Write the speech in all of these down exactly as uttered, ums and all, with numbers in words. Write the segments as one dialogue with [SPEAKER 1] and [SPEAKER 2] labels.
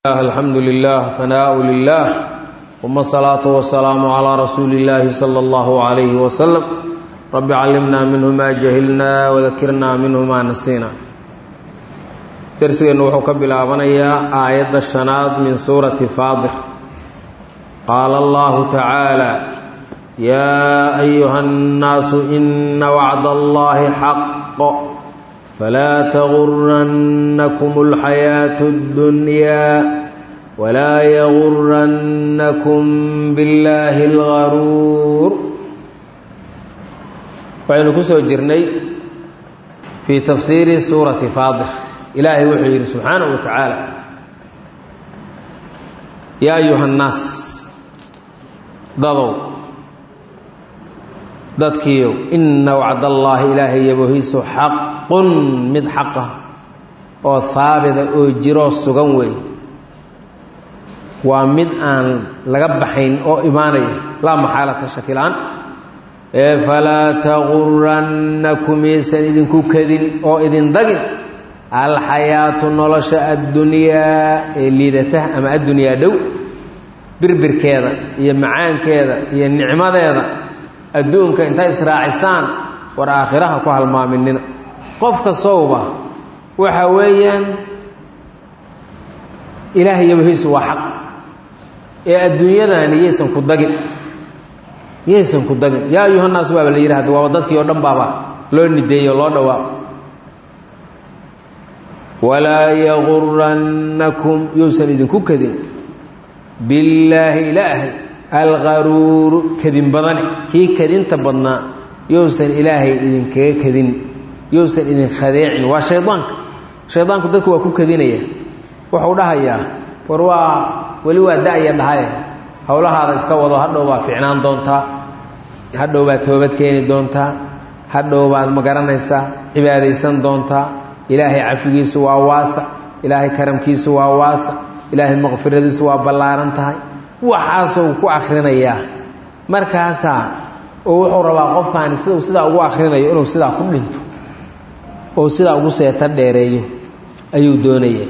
[SPEAKER 1] الحمد لله ثناء لله ثم الصلاة والسلام على رسول الله صلى الله عليه وسلم رب علمنا منه ما جهلنا وذكرنا منه ما نسينا درسنا وحو كبلابنيا آية الشناد من سورة فاضر قال الله تعالى يا أيها الناس إن وعد الله حق فلا تغرنكم الحياة الدنيا ولا يغرنكم بالله الغرور. وعن كسو جرني في تفسير سورة فاضر إلهي وحي سبحانه وتعالى يا أيها الناس ضضوا ضدكيو إن وعد الله إلهي يبوهيس حق مد حقه أو ثابت أو جرو سجنوي ومد أن لقبحين أو إيماني لا محالة شكلان فلا تغرنكم يسن إذن كوكدين أو إذن دقن الحياة نلش الدنيا اللي ذاته أما الدنيا دو بربر كذا هي معان كذا هي النعمة هذا adduunka inta israacisaan war aakhiraha ku halmaaminina qofka sawba waxa weeyaan ilaahay yabihiisu waa xaq ee adduunyadan yeesan ku dagin yeesan ku dagin yaa ayuhan naas waa la yiraahdo waa dadkii oo dhan baaba loo nideeyo loo dhawaa wala yaghurrannakum yusan idinku kadin billahi ilaahi الغرور كذن بدن كي كذن تبنا يوسن إلهي إذن كي كذن يوسن إذن خديع وشيطانك شيطانك دك وكو كذنيه وحولها إياه وروا ولوا داعي لهاي حولها هذا اسكوضو هدو با فعنان دونتا هدو با توبت كيني دونتا هدو با مقرنيسا عباديسان دونتا إلهي عفقيس وواسع إلهي كرمكيس وواسع إلهي مغفرديس وبلارنتهاي waxaasoo ku akhrinayaa markaasa oo wuxuu rabaa qofkaan sidoo sida ugu akhrinayo inuu sida ku dhinto oo sida ugu seeta dheereeyo ayuu doonayaa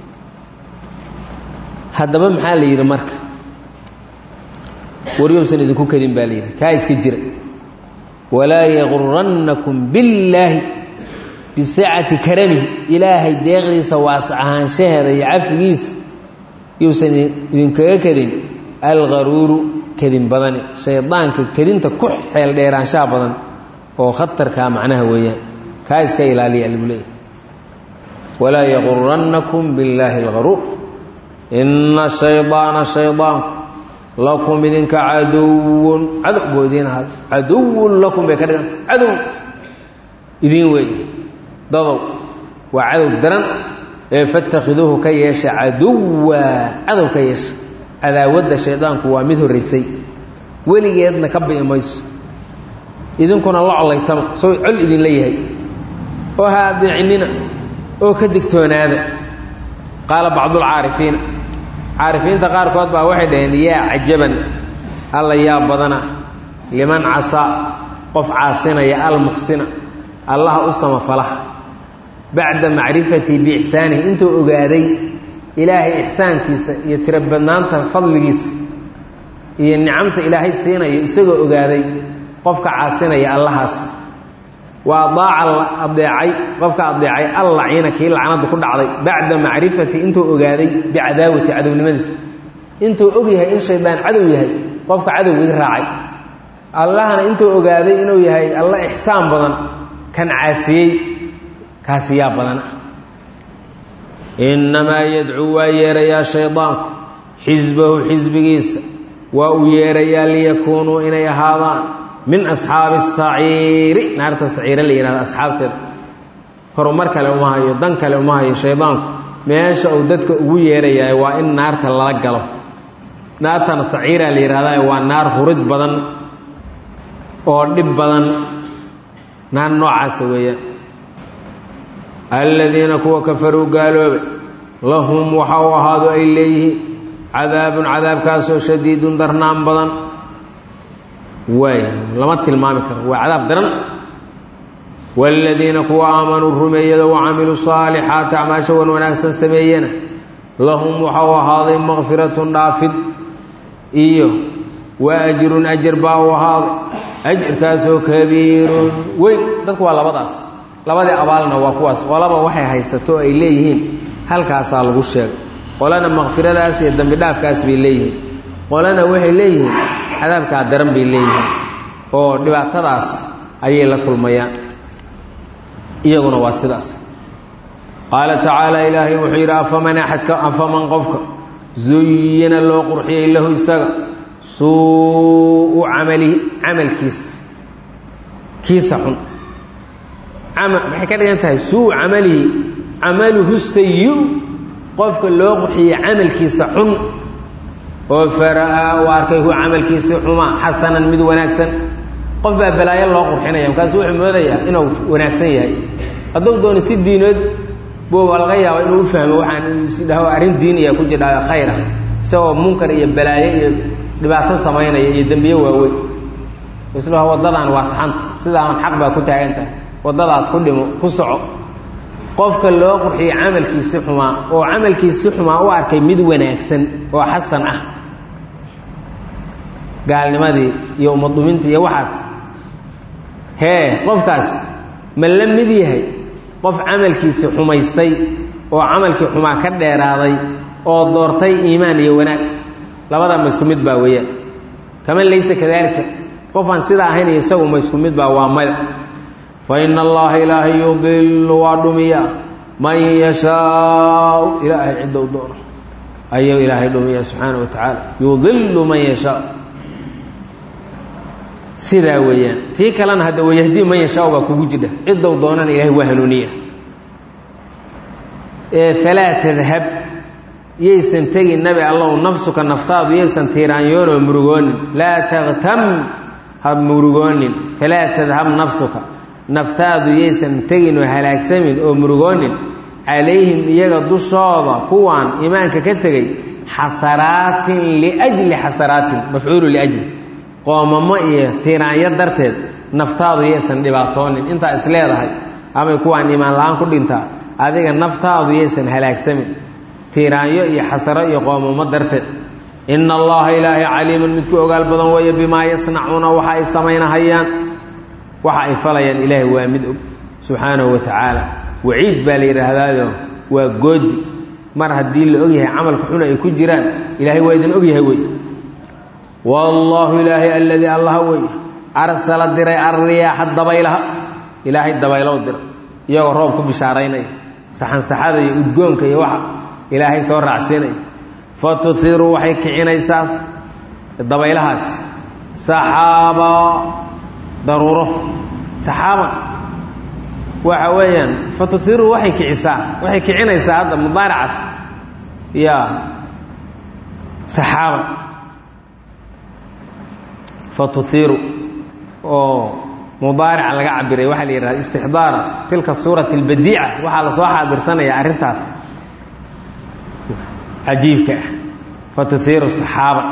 [SPEAKER 1] hadaba maxaa la yiri marka wariyoosan idinku kadin baa la yiri ka iska jira wala yaghurrannakum billahi bisa'ati karami ilaahi deeqdiisa waas'ahan shaheeda iyo afigiis yuusan idinkaga kadin الغرور كذن بدن شيطانك كذنت كح حيل ديران شا بدن oo khatarka macnaha weeyaan ka iska ilaaliya albulay wala yaghurrannakum billahi alghurur inna shaytana shaytan lakum idinka aduwwun adu boodina aduwwun lakum bay ka dhiganta adu idin weey dadaw wa adu daran ee fatakhiduhu ka yeesha aduwwa adu ka yeesha adaawada shaydaanku waa mid horeysay weligeedna ka biimayso idinkuna la colaytama soo cul idin leeyahay oo haadicinina oo ka digtoonaada qaala bacdu al-aarifiin aarifiinta qaar kood baa waxay dhaheen yaa ajaban alla yaa badana liman asa qof caasinaya al-muhsina allah u samafalaha bacda macrifati bi ihsaanihi intuu ogaaday ilaahay ihsaankiisa iyo tirabanaanta fadligiisa iyo nicamta ilaahay siinayo isagoo ogaaday qofka caasinaya allahaas waa daacal adeecay qofka adeecay allah ina kii lacnadu ku dhacday bacda macrifati intuu ogaaday bi'adaawati cadownimadiisa intuu og yahay in shaydaan cadow yahay qofka cadowgiisa raacay allahna intuu ogaaday inuu yahay allah ihsaan badan kan caasiyay kaasiya badan إنما يدعو ويريا شيطان حزبه حزبيس ويريا ليكونوا إن هذا من أصحاب السعير نار السعير اللي هنا أصحابته كرمرك لو ما هي دنك لو ما هي شيطان ماشى ودتك ويريا وإن نار تلقله نار السعير اللي هذا والنار خرج بدن أو دب بدن نار نوع سوية الذين كوا كفروا قالوا لهم وحوا هذا إليه عذاب عذاب كاسو شديد درنام بدن واي لما تلمامي كر وعذاب درن والذين كوا آمنوا الرمية وعملوا الصالحات أعماشا وناسا سمينا lahum waxau ahaaday maqfiratun dhaafid iyo wa ajrun ajar baa u ahaaday ajarkaasoo kabiirun weyn. dadku waa labadaas, labadii abaalna waa kuwaas. qolaba waxay haysato ay leeyihiin halkaasaa lagu sheegay, qolana maqfiradaas iyo dambi dhaafkaas bay leeyihiin, qolana waxay leeyihiin cadaabkaa daran bay leeyihiin oo dhibaatadaas ayay la kulmayaan. iyaguna waa sidaas. qaala tacaala ilaahay wuxuu yidhi afaman axadka afaman qofka zuyina loo qurxiyey lahu isaga suu camalihi camalkiisa kiisa xun. maxay ka dhigan tahay suu camalihi camaluhu sayi qofka loo qurxiyey camalkiisa xun oo faraa u arkay hu camalkiisa xumaa xasanan mid wanaagsan. qof baa balaayo loo qurxinaya markaasu wuxuu moodayaa inuu wanaagsan yahay. hadduu doono si diinood buu laga yaaba inuu u fahmo waxaan isdhaho arrin diiniya ku jidhaayo khayr ah, isagoo munkar iyo balaayo iyo dhibaato samaynaya iyo dembiye waaweyn. islaha waddadan waa saxanta, sidaan xaq baa ku taagantahay, waddadaas ku dhimo ku soco. qofka loo qurxiyey camalkiisi xumaa oo camalkiisi xumaa u arkay mid wanaagsan oo xasan ah, gaalnimadii iyo ummaddumintii iyo waxaas, hee qofkaas ma la mid yahay qof camalkiisi xumaystay oo camalkii xumaa ka dheeraaday oo doortay iimaan iyo wanaag? labadaa ma isku mid baa weeyaan. kaman laysa kadaalika qofaan sidaa ahayn iyo isagu ma isku mid baa? waa maya. fa ina allaha ilaahay yudilu waa dhumiya man yashaau ilaahay cidda u doono ayuu ilaahay dhumiya subxaana wa tacaala. yudilu man yashaa sidaa weeyaan. tii kalena hadda wayahdii man yashaa baa kugu jidha, ciddow doonana ilaahay waa hanuuniya. falaa tadhab yaysan tegin nabi allow nafsuka naftaadu yaysan tiiraanyoonoo murugoonin. laa taqtam ha murugoonin. falaa tadhab nafsuka naftaadu yaysan tegin oo halaagsamin oo murugoonin calayhim iyaga dushooda kuwaan iimaanka ka tegey xasaraatin liajli xasaraatin mafcuulu liajli qoomamo iyo tiiraanyo darteed naftaadu yaysan dhibaatoonin. intaa is leedahay amay kuwaan iimaan la-aan ku dhintaa, adiga naftaadu yaysan halaagsamin tiiraanyo iyo xasaro iyo qoomamo darteed. ina allaha ilaahay caliiman midku ogaal badan weeye bimaa yasnacuuna waxa ay samaynahayaan, waxa ay falayaan ilaahay waa mid og subxaanahu wa tacaala. waciid baa la yidhaahdaayo waa goodi. mar haddii la ogyahay camalka xuna ay ku jiraan, ilaahay waa idin ogyahay wey. wallaahu ilaahay alladii allaha wey arsala diray alriyaaxa dabaylaha, ilaahay dabaylow dira iyagoo roob ku bishaaraynaya, saxansaxada iyo udgoonka iyo waxa ilaahay soo raacsiinaya. fa tuhiru waxay kicinaysaas dabaylahaasi saxaaba daruuro. saxaaban waxa weeyaan fa tuhiru waxay kicisaa waxay kicinaysaa hadda mudaaracaas ya saxaaban. fa tuhiru oo mudaarica laga cabiray waxaa la yidhahda istixdaar tilka suurati albadiica. waxaa lasoo xaadirsanaya arrintaas cajiibka ah. fa tuhiru saxaaban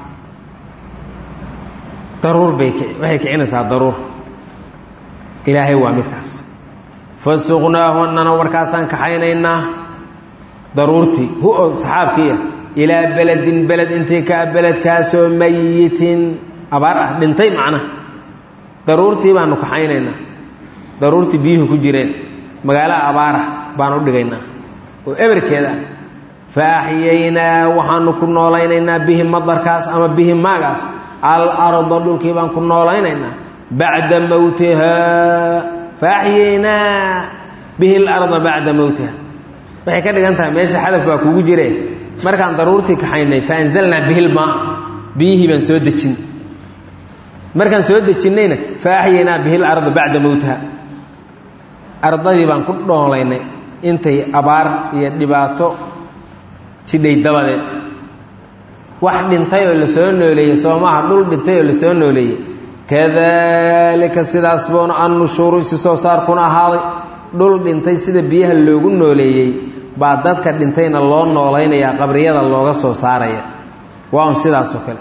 [SPEAKER 1] daruur bay waxay kicinaysaa daruur. ilaahay waa midkaas. fasuqnaahu annana warkaasaan kaxaynaynaa daruurtii hu oo saxaabkiiya ilaa beledin beled intay kaa beledkaasoo mayitin abaar ah dhintay macnaha. daruurtii baanu kaxaynaynaa, daruurtii biyuhu ku jireen magaalo abaarah baan u dhigaynaa oo eberkeeda ah. fa axyaynaa waxaanu ku noolaynaynaa bihi madarkaas ama bihi maagaas alarda dhulkii baan ku noolaynaynaa bacda mowtihaa. fa axyaynaa bihi larda bacda mowtiha waxay ka dhigan tahay meesha xadaf baa kugu jire. markaan daruurtii kaxaynay fa anzalnaa bihi lmaa biyihii baan soo dejin. markaan soo dejinnayna fa axyaynaa bihi larda bacda mowtiha ardadii baan ku dhoolaynay intay abaar iyo dhibaato jidhay dabadeed. wax dhintay oo la soo nooleeyey soo maaha, dhul dhintay oo la soo nooleeyey. kadaalika sidaas boona annushuuru isi soo saarkuna ahaaday. dhul dhintay sida biyaha loogu nooleeyey baa dadka dhintayna loo noolaynayaa, qabriyada looga soo saaraya. waa un sidaasoo kale.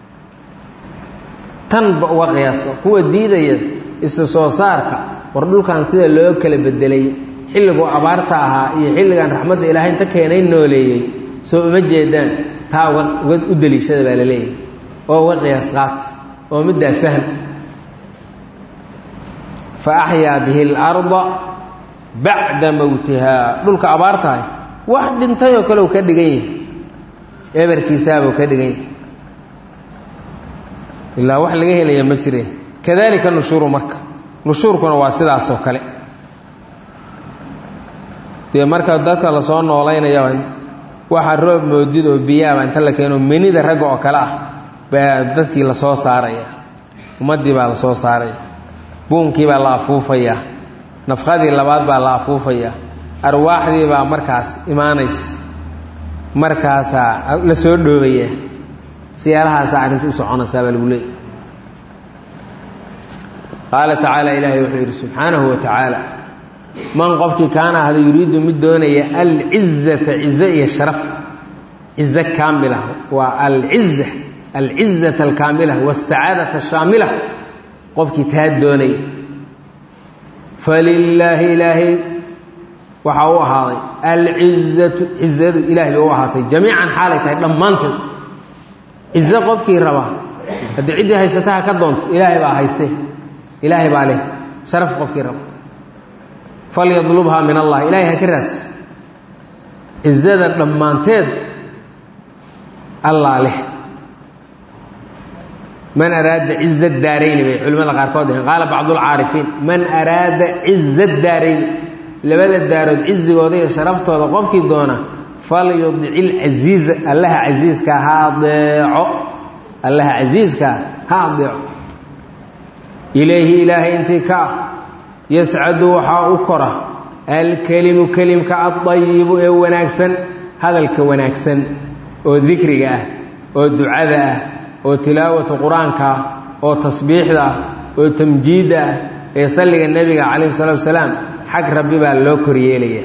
[SPEAKER 1] tanba uga qiyaasa kuwa diidaya isu soo saarka, war dhulkan sida loo kala bedelay xilliguu abaarta ahaa iyo xilligan raxmadda ilaahay inta keenay nooleeyey soo uma jeedaan taa uga u daliishada baa la leeyahay oo uga qiyaas qaat oo middaa fahm fa axyaa bihi اlarda bacda mowtihaa dhulka abaar tahay wax dhintay oo kale uu ka dhigan yahay eberkiisaabuu ka dhigan yahay ilaa wax laga helaya ma jire kadalika nushuuru marka nushuurkuna waa sidaas oo kale dee marka dadka lasoo noolaynaya waxaa roob moodid oo biyaaba inta la keeno menida ragga oo kale ah baa dadkii lasoo saaraya ummaddii baa lasoo saaraya buunkii baa la afuufayaa nafqadii labaad baa la afuufayaa arwaaxdii baa markaas imaanaysa markaasaa la soo dhoobaya siyaalahaasa arrinta u soconaysaa baa lagu leeyahy qaala tacaala ilaahay wuxuu yidhi subxaanahu wa tacaala man qofkii kaana ahda yuriidu mid doonaya alcizata cize iyo sharaf cize kaamila waa alciza alcizata alkaamila wasacaadata ashaamila qofkii taa doonaya falilaahi ilaahay waxaa u ahaaday alcizatu cizadu ilahay bay u ahaatay jamiican xaalay tahay dhammaanteed cize qofkii rabaa haddii ciddii haysataha ka doonto ilaahay baa hayste ilaahay baa leh sharaf qofkii raba falyadlubhaa min allah ilaahay ha ka raadsi cizada dhammaanteed allaa leh man araada ciza daarayni bay culimmada qaarkood dhaheen qaala bacdulcaarifiin man araada ciza daarayni labada daarood cizigooda iyo sharaftooda qofkii doona falyudici lcasiiza allaha casiiskaa ha adeeco allaha casiiskaa ha adeeco ilayhi ilaahay intii ka ah yascadu waxaa u kora alkelimu kelimka adayibu ee wanaagsan hadalka wanaagsan oo dikriga ah oo ducada ah oo tilaawata qur-aanka ah oo tasbiixda ah oo tamjiidda ah ee salliga nebiga calayhi salatu wasalaam xag rabbi baa loo koryeelaya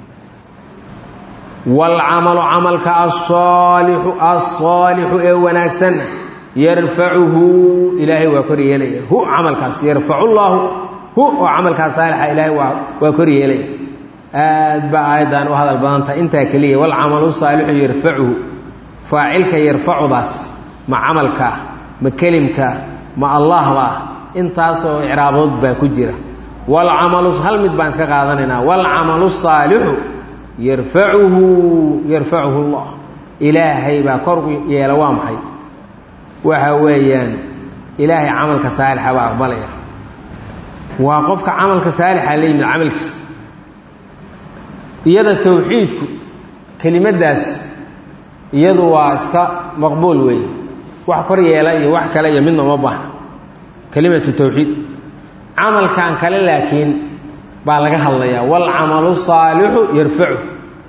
[SPEAKER 1] waalcamalu camalka asaalixu asaalixu ee wanaagsan yarfacuhu ilaahay waa kor yeelaya hu camalkaas yarfacu llaahu hu oo camalkaas saalixa ilaahay waa waa kor yeelaya aad baa aayaddan u hadal badanta intaa keliya walcamalu saalixu yarfacuhu faacilka yarfacudaas ma camalka ma kelimka ma allahba intaasoo icraabood baa ku jira walcamalu hal mid baan iska qaadanaynaa walcamalu saalixu yarfacuhu yarfacuhu llah ilaahay baa kor yeela waa maxay waxa weeyaan ilaahay camalka saalixa baa aqbalaya waa qofka camalka saalixa la yimid camalkiisa iyada towxiidku kelimadaas iyadu waa iska maqbuul weeye wax kor yeela iyo wax kale iyo midna uma baahna kelimatu towxiid camalkan kale laakiin baa laga hadlayaa waalcamalu saalixu yarfacu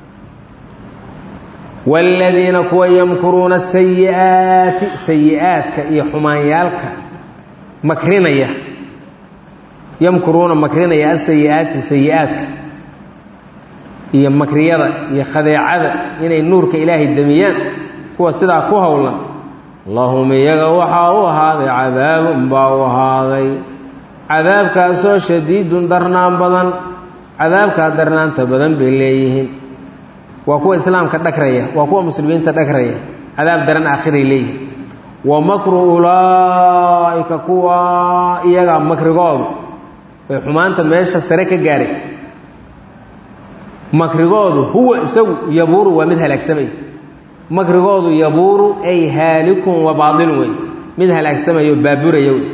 [SPEAKER 1] waaladiina kuwa yamkuruuna asayi'aati sayi-aadka iyo xumaanyaalka makrinaya yamkuruuna makrinaya asayi'aati sayi-aadka iyo makriyada iyo khadeecada inay nuurka ilaahay damiyaan kuwa sidaa ku howlan lahum iyaga waxaa u ahaaday cadaabun baa u ahaaday cadaabkaasoo shadiidun darnaan badan cadaabkaa darnaanta badan bay leeyihiin waa kuwa islaamka dhagraya waa kuwa muslimiinta dhagraya cadaab daran aakhiray leeyihiin wa makru ulaa'ika kuwa iyaga makrigoodu ee xumaanta meesha sare ka gaaray makrigoodu huwa isagu yabuuru waa mid halaagsamay makrigoodu yabuuru ay haalikun wa baatilun wey mid halaagsamayo baaburaya wey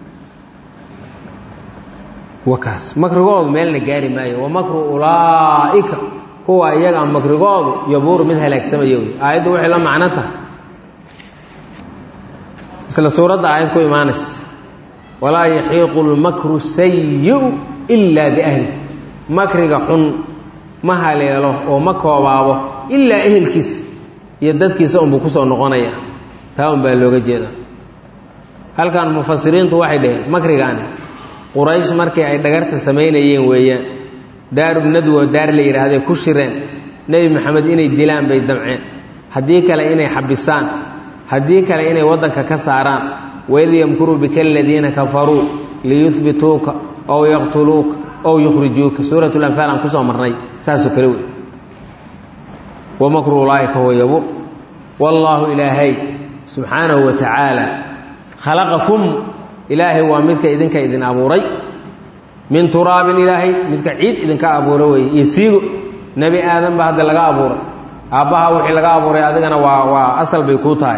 [SPEAKER 1] wakaas makrigoodu meelna gaari maayo wa makru ulaa'ika kuwa iyaga makrigoodu yabuuru mid halaagsamaya wey aayaddu waxay la macno tahay isla suuradda aayad ku imaanaysa walaa yaxiiqu lmakru sayi'u ilaa biahli makriga xun ma haleelo oo ma koobaabo ilaa ehelkiisa iyo dadkiisa unbuu ku soo noqonaya taa un baa looga jeeda halkan mufasiriintu waxay dhaheen makrigaani quraysh markii ay dhagarta samaynayeen weeyaan daaru nadwo daar la yidhaahday ku shireen nebi maxamed inay dilaan bay damceen haddii kale inay xabisaan haddii kale inay waddanka ka saaraan waid yamkuru bika aladiina kafaruu liyuhbituuka ow yaqtuluuka ow yukhrijuuka suurat lanfaal aan kusoo marnay saasoo kale wey ومكر أولئك هو يبور والله إلهي سبحانه وتعالى خلقكم إلهي ومدك إذنك إذن أبوري من تراب إلهي مدك عيد إذنك أبوري يسيق نبي آدم بعد لغا أبوري أباها وحي لغا أبوري أذننا وأصل بيكوتاي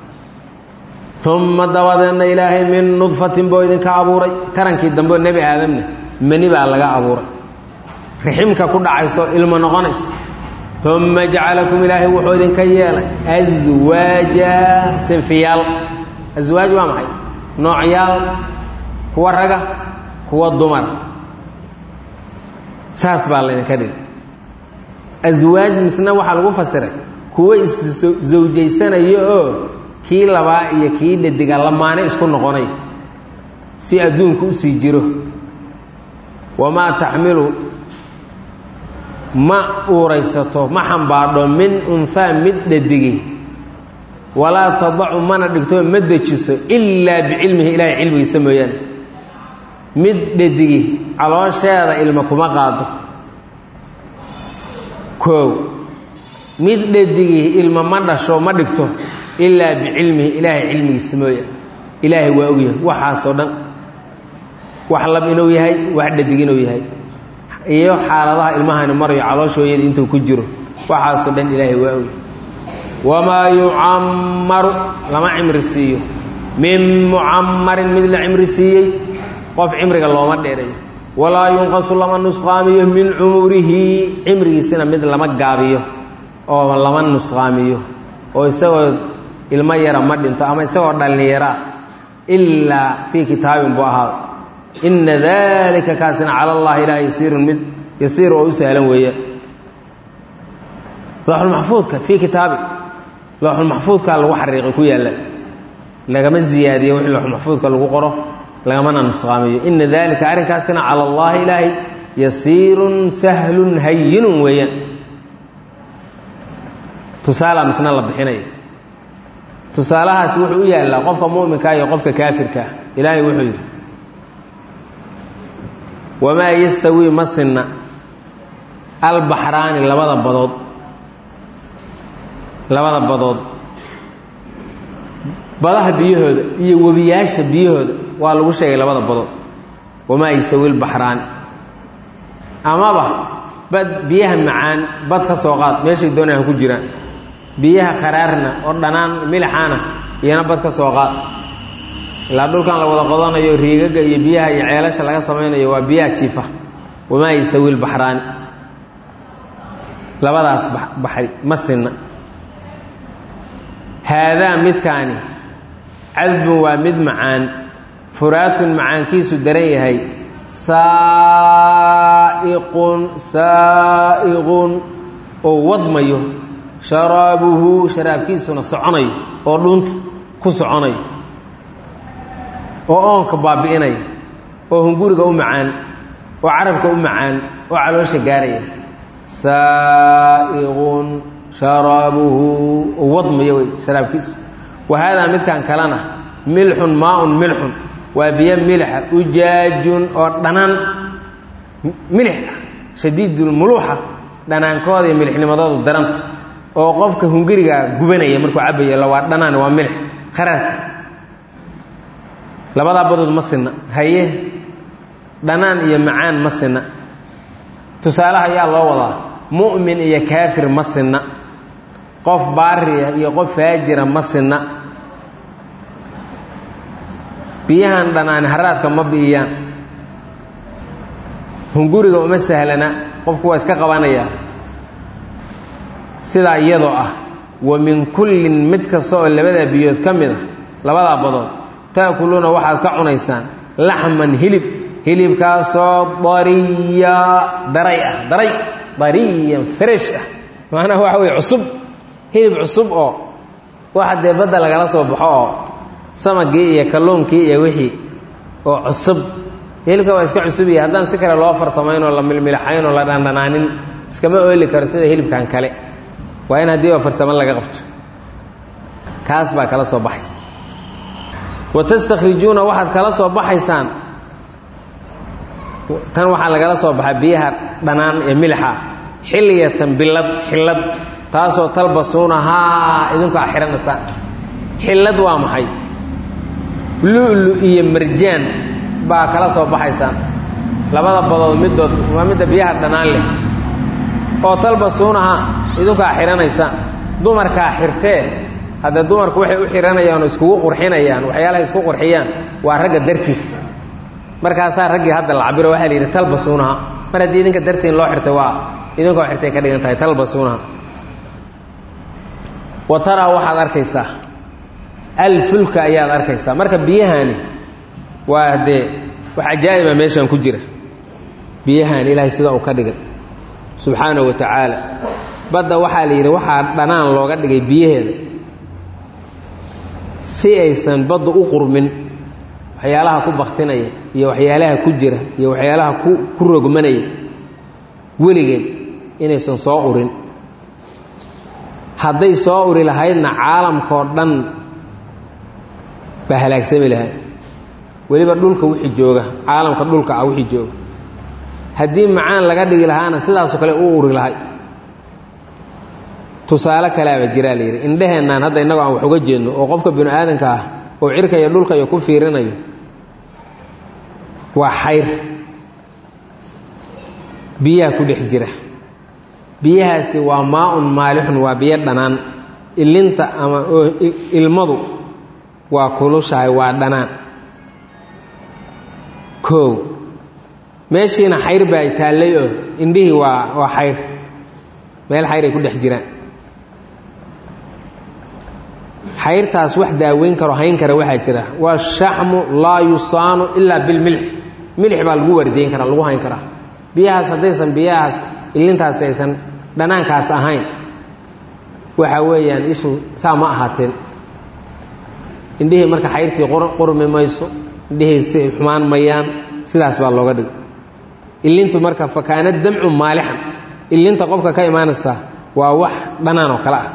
[SPEAKER 1] ثم دوادنا إلهي من نطفة بو إذنك أبوري ترنكي الدنبو نبي آدم مني بقى لغا أبوري رحمك كل عيسو إلما نغنس ثم جعلكم إلهي وحود كيالا أزواجا سنفيال أزواج وامحي نوعيال هو الرقة هو الضمر ساس بالله كده أزواج مثلنا وحال وفسره هو زوجي سنة يو كي لبا يكي ددقال لما أنا اسكن نغني سي أدون كو سي جيرو وما تحمله ما أوريسته ما حنبارده من أنثى مد دقي ولا تضع من دكتور مد جسه إلا بعلمه إلى علمه يسميان مد دقي على شيء علمكم قاده كو مد دقي علم ما دشوا ما دكتور إلا بعلمه إلى علمه يسميان إلهي وأويه وحاسدا وحلب إنه يهي واحد دقي إنه يهي iyo xaaladaha ilmahan marayo calooshooyada intuu ku jiro waxa soo dhan Ilaahay waa og wama yu'ammar lama imrisiyo min mu'ammarin mid la imrisiyay qof imriga looma dheeray wala yunqasu lama nusqaamiyo min umurihi imrigiisina mid lama gaabiyo oo lama nusqaamiyo oo isagoo ilma yara ma dhinto ama isagoo dhalinyara illa fi kitaabin buu ahaa إن ذلك كاسن على الله لا يسير مد يسير وسهلا ويا لوح المحفوظ في كتاب لوح المحفوظ كان لو حريق كويا لا لما الزياده وحي لوح المحفوظ كان لو قره لما نسقامي إن ذلك أرن كاسن على الله لا يسير سهل هين ويا تسالى مثلا الله بحنيه تسالها سوح ويا لا قفك مؤمن كاي قفك كافر كا إلهي وحي وما يستوي مسنا البحران لبدا بدود لبدا بدود بلاه بيهود iyo wabiyaasha biyahooda waa lagu sheegay labada badood wama yastawi البحران amaba bad biyaha macaan bad ka soo qaad meesha doonaya ku jiraan biyaha qaraarna oo dhanaan milixana iyana bad ka soo qaad la dhulkan la wada qodanayo riigaga iyo biyaha iyo ceelasha laga sameeyo waa biyaha jiifa wama yasawi البحران labadaas baxay masina hada midkaani adb wa mid macaan furatun macaankiisu daran yahay saa'iqun saa'iqun oo wadmayo sharabuhu sharabkiisuna soconayo oo dhunta ku soconayo oo oonka baabi'inay oo hunguriga u macaan oo carabka u macaan oo caloosha gaaraya saa'iqun sharabuhu wadmiya way sharabkiis wahada midkan kalana milhun maa'un milhun wa biya milha ujaajun oo dhanan milh shadiidul muluha dhanaankooda iyo milixnimadoodu daranta oo qofka hunguriga gubanaya markuu cabayo la waa dhanaan waa milh kharaarkiis labada badood ma sinna haye dhanaan iyo macaan ma sinna tusaalaha ayaa loo wadaa mu'min iyo kaafir ma sinna qof baariya iyo qof faajira ma sinna biyahan dhanaan haraadka ma biiyaan hunguriga uma sahlana qofku waa iska qabanaya sida iyadoo ah wa min kullin mid kasta oo labada biyood ka mid ah labada badood taakuluna waxaad ka cunaysaan laxman hilib hilibkaasoo dariya daray ah daray dariyan fresh ah macnaha waxa way cusub hilib cusub oo waxa dee badda lagala soo baxo oo samagii iyo kalluunkii iyo wixii oo cusub hilibka waa iska cusub yahay haddaan si kale loo farsamayno la milmilxayn oo la dhandhanaanin iskama ooli karo sida hilibkan kale waa in haddii oo farsaman laga qabto kaas baa kala soo baxaysa watastakhrijuuna waxaad kala soo baxaysaan tan waxaa lagala soo baxaa biyaha dhanaan ee milxa xilliyatan bilad xillad taasoo talbasuunahaa idinku axiranaysaa xillad waa maxay lu'lu iyo marjaan baa kala soo baxaysaan labada badood midood waa midda biyaha dhanaan leh oo talbasuunahaa idinku axiranaysaa dumarkaa xirtee hadda dumarku waxay u xiranayaan oo iskugu qurxinayaan waxyaalaha isku qurxiyaan waa ragga dartiis markaasaa raggii hadda la cabiro waxaa la yidhi talbasuunaha mar haddii idinka dartiin loo xirtay waa idinkoo xirtay ka dhigan tahay talbasuunaha wa taraa waxaad arkaysaa alfulka ayaad arkaysaa marka biyahani waa dee wax ajaa'iba meeshan ku jira biyahan ilaahay sida uu ka dhigay subxaanahu wa tacaala badda waxaa la yidhi waxaa dhanaan looga dhigay biyaheeda si aysan baddu u qurmin waxyaalaha ku baktinaya iyo waxyaalaha ku jira iyo waxyaalaha ku ku rogmanaya weligeed inaysan soo urin hadday soo uri lahaydna caalamkao dhan baa halaagsami lahay weliba dhulka wixii jooga caalamka dhulka ah wixii jooga haddii macaan laga dhigi lahaana sidaasoo kale u uri lahay tusaale kaleaba jiraa la yidhi indheheennaan hadda innagoo aan wax uga jeedno oo qofka binu aadanka ah oo cirka iyo dhulka iyo ku fiirinayo waa xayr biyaha ku dhex jira biyahaasi waa maa-un maalixun waa biyo dhanaan ilinta ama ilmadu waa kulushahay waa dhanaan koow meeshiina xayr baa ay taallay oo indhihii waa waa xayr meel xayr ay ku dhex jiraan xayrtaas wax daaweyn karo hayn kara waxaa jira waa shaxmu laa yusaanu ilaa bilmilx milix baa lagu waardiyeyn karaa lagu hayn karaa biyahaas haddaysan biyahaas ilintaas aysan dhanaankaas ahayn waxa weeyaan isu saa ma ahaateen indhihii marka xayrtii qurmi mayso indhihii si xumaan mayaan sidaas baa looga dhigay ilintu marka fakaana damcu maalixan ilinta qofka ka imaanaysa waa wax dhanaan oo kale ah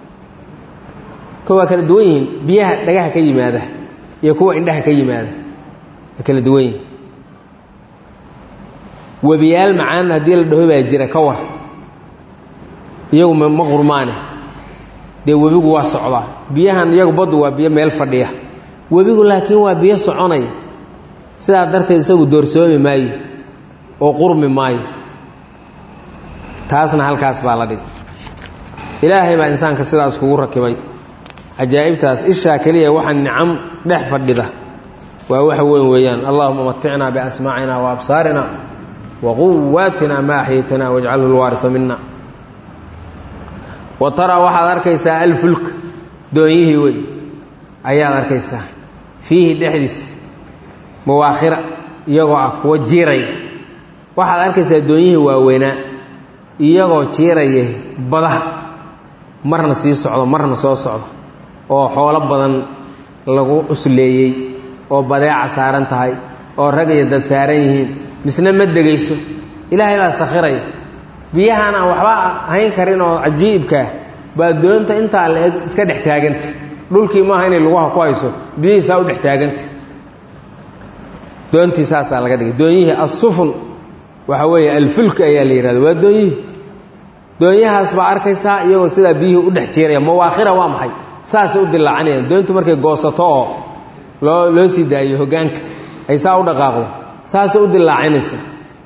[SPEAKER 1] waa kala duwan yihiin biyaha dhagaha ka yimaada iyo kuwa indhaha ka yimaada waa kala duwan yihiin webiyaal macaan haddii la dhaho baa jira ka war iyagu ma qurmaane dee webigu waa socdaa biyahan iyagu baddu waa biyo meel fadhiya webigu laakiin waa biyo soconaya sidaa darteed isagu doorsoomi maayo oo qurmi maayo taasna halkaas baa la dhig ilaahay baa insaanka sidaas kugu rakibay cajaa'ibtaas ishaa keliya waxa nicam dhex fadhida waa waxa weyn weeyaan allahuma maticnaa biasmaacina wa absaarina wa quwaatina ma axyaytana wajcalhu lwaarisa mina wa taraa waxaad arkaysaa alfulk doonyihii wey ayaad arkaysaa fiihi dhexdiis mawaakhira iyagoo ah kuwa jiiraya waxaad arkaysaa doonyihii waaweynaa iyagoo jiiraya badaha marna sii socdo marna soo socdo oo xoolo badan lagu cusleeyey oo badeeca saaran tahay oo rag iyo dad saaran yihiin misna ma degayso ilaahay baa sakhiraya biyahaan aan waxba hayn karin oo cajiibkaa baa doonta intaa la eg iska dhex taaganta dhulkii maaha inay lugaha ku hayso biyihiisaa u dhex taaganta doontii saasaa laga dhigay doonyihii assufun waxa weeye alfulka ayaa la yihahda waa doonyihii doonyahaas baa arkaysaa iyagoo sidaa biyihii u dhex jiiraya mawaakhira waa maxay saasay u dilaacanayaan doontu markay goosato oo loo loo sii daayo hoggaanka ay saa u dhaqaaqdo saasay u dilaacinaysaa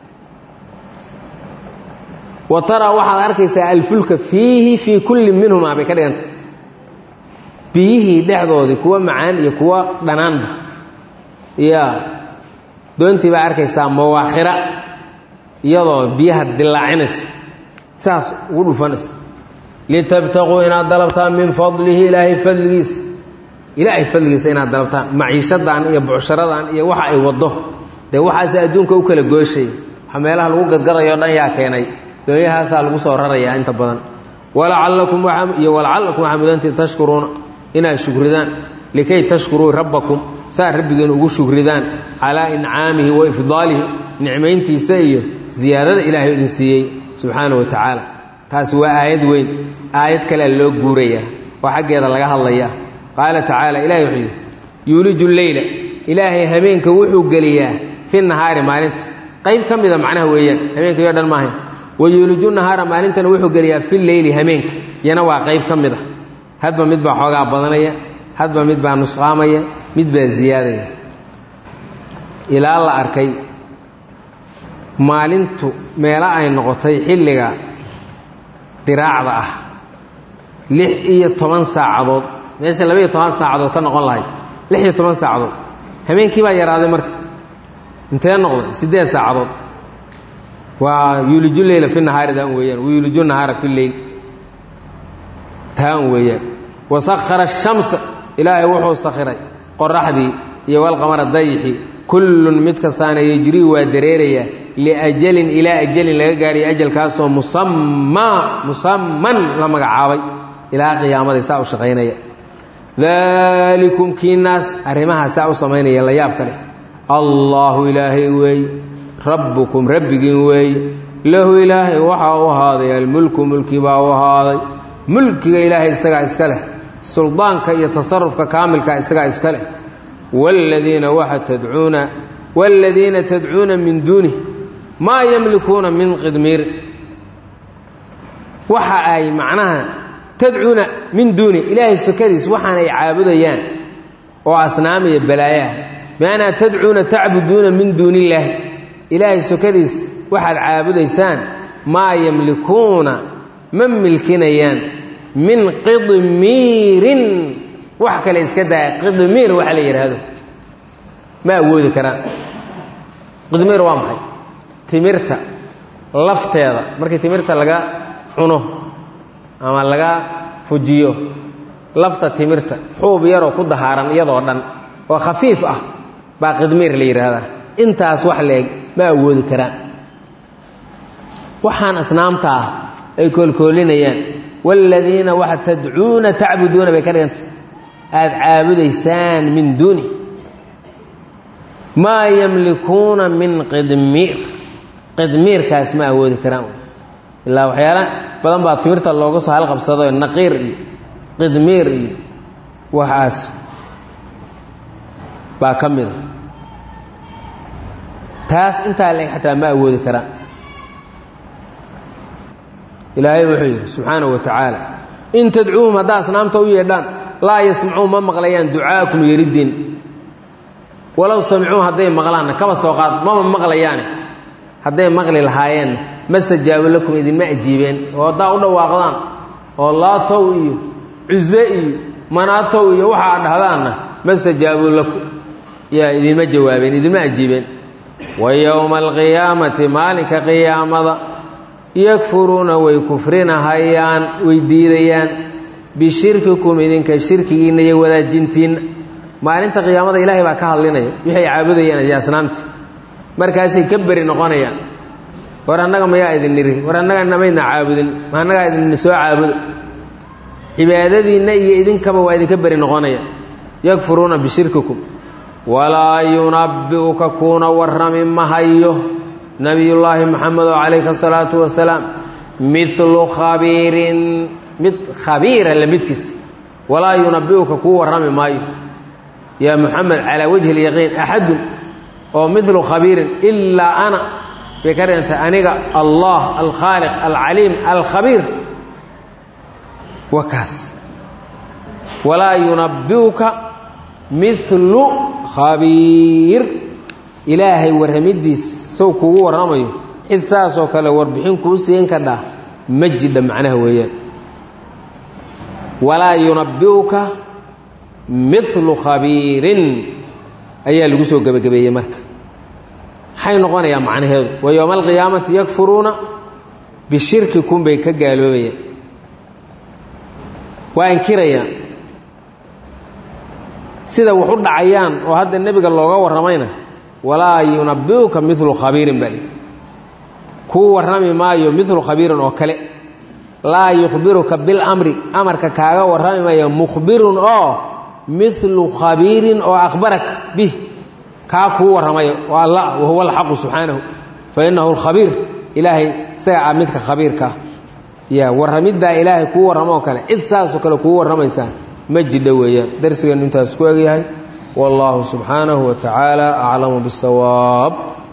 [SPEAKER 1] wa taraa waxaad arkaysaa alfulka fiihi fii kulli minhumaa bay ka dhigantay biyihii dhexdoodii kuwa macaan iyo kuwa dhanaanba ya doontii baa arkaysaa mawaakhira iyadoo biyaha dilaacinaysa saas ugu dhufanaysa litabtaquu inaad dalabtaan min fadlihi ilaahay fadligiisa ilaahay fadligiisa inaad dalabtaan maciishadan iyo bucsharadan iyo waxa ay wado dee waxaase adduunka u kala gooshay waxa meelaha lagu gadgadayo dhan yaa keenay doonyahaasaa lagu soo rarayaa inta badan walacallakum iyo walacallakum waxaa mudantii tashkuruuna inaad shukridaan likay tashkuruu rabbakum saa rabbigiin ugu shukridaan calaa incaamihi wa ifdaalihi nicmayntiisa iyo ziyaadada ilaahay idin siiyey subxaanahu wa tacaala taasi waa aayad weyn aayad kalea loo guurayaa oo xaggeeda laga hadlayaa qaala tacaala ilahay wuxuu yidhi yuuliju leyla ilaahay habeenka wuxuu geliyaa fi nahaari maalinta qayb ka mida macnaha weeyaan habeenkaiyo dhan maahayn wayuuliju nahaara maalintana wuxuu geliyaa fi leyli hameenka yana waa qayb ka mid ah hadba mid baa xoogaa badanaya hadba mid baa nusqaamaya mid baa ziyaadaya ilaa la arkay maalintu meelo ay noqotay xilliga diraacda ah lix iyo toban saacadood meesha laba iyo toban saacadood ka noqon lahayd lix iyo toban saacadood habeenkii baa yaraaday marka intee noqday siddeed saacadood waa yuuliju leyla fi nahaari daan weeyaan wayuuliju nahaara fi leyl taan weeyaan wasakhara ashamsa ilaahay wuxuu sakhiray qoraxdii iyo walqamara dayixi kullun mid kastaana yejrii waa dareerayaa liajalin ilaa ajalin laga gaadhayo ajalkaasoo musammaa musamman la magacaabay ilaa qiyaamaday saa u shaqaynaya daalikum kiinaas arrimahaa saa u samaynaya la yaab ka leh allaahu ilaahay weeye rabbukum rabbigiin weeye lahu ilaahay waxaa u ahaaday almulku mulki baa u ahaaday mulkiga ilaahay isagaa iska leh suldaanka iyo tasarufka kaamilka isagaa iska leh waaladiina waxa tadcuuna waaladiina tadcuuna min duunih maa yamlikuuna min qidmiir waxa ay macnaha tadcuuna min duuni ilaahay sokadiis waxaan ay caabudayaan oo asnaam iyo balaayaah bimacnaa tadcuuna tacbuduuna min duuni illaahi ilaahay sokadiis waxaad caabudaysaan maa yamlikuuna ma milkinayaan min qidmiirin wax kale iska daaya qidmiir waxa la yidhaahdo ma awoodi karaan qidmiir waa maxay timirta lafteeda markii timirta laga cuno ama laga fujiyo lafta timirta xuub yaroo ku dahaaran iyadoo dhan oo khafiif ah baa qidmiir la yidhaahdaa intaas wax leeg ma awoodi karaan waxaan asnaamta ah ay koolkoolinayaan waaladiina waxa tadcuuna tacbuduuna bay ka dhiganta aad caabudaysaan min duuni maa yamlikuuna min qidmiir qidmiirkaas ma awoodi karaan ilaa waxyaala badan baa timirta looga soo halqabsado naqiir iyo qidmiir iyo waxaas baa ka mida taas intaa leeg xataa ma awoodi karaan ilaahay wuxuu yidhi subxaanahu wa tacaala in tadcuuhum haddaa asnaamta u yeedhaan laa yasmacuun ma maqlayaan ducaa'akum yeriddiin walow samicuu hadday maqlaanna kaba soo qaad mama maqlayaane hadday maqli lahaayeenna ma stajaabu lakum idinma ajiibeen oo haddaa u dhawaaqdaan oo laatow iyo cuze iyo manaatow iyo waxa ad dhahdaanna ma stajaabuu lakum yaa idinma jawaabeen idinma ajiibeen wa yowma alqiyaamati maalinka qiyaamada yakfuruuna way kufrinahayaan way diidayaan bishirkikum idinka shirkigiinna iyo wadaajintiinna maalinta qiyaamada ilaahay baa ka hadlinaya wixay caabudayaan iyo asnaamti markaasay ka beri noqonayaan war annaga mayaa idin niri war annaga namaydna caabudin ma annagaa idin soo caabuda cibaadadiinna iyo idinkaba waa idinka beri noqonaya yakfuruuna bishirkikum walaa yunabbi'uka kuuna warrami mahayo nabiyullaahi maxamed oo calayhi asalaatu wasalaam midlu khabiirin mid khabiira la midkiis walaa yunabbi'uka kuu warrami maayo yaa muxamed calaa wajhi lyaqiin axadun oo midlu khabiirin ilaa ana bay ka dhigantay aniga allah alkhaaliq alcaliim alkhabiir waa kaas walaa yunabbi'uka midlu khabiir ilaahay warramidiis sow kugu warramayo cid saasoo kale warbixin kuu siin kadhaa ma jidha macnaha weeyaan walaa yunabbi'uka midlu khabiirin ayaa lagu soo gebagabeeyey marka maxay noqonayaa macnaheedu wa yowma alqiyaamati yakfuruuna bishirkikum bay ka gaaloobayaan waa inkirayaan sida wax u dhacayaan oo hadda nebiga looga warramayna walaa yunabbi'uka midlu khabiirin baa lihi kuu warrami maayo midlu khabiirin oo kale laa yukhbiruka bilamri amarka kaaga warrami maayo mukhbirun oo midlu khabiirin oo akhbaraka bih kaa kuu warramayo oo allah wahuwa alxaqu subxaanahu fa innahu alkhabiir ilaahay isaga ah midka khabiirka ya warramiddaa ilaahay kuu warramo oo kale cid saasoo kale kuu warramaysaa ma jidha weeyaan darsigeennu intaas ku egyahay والله سبحانه وتعالى أعلم بالصواب.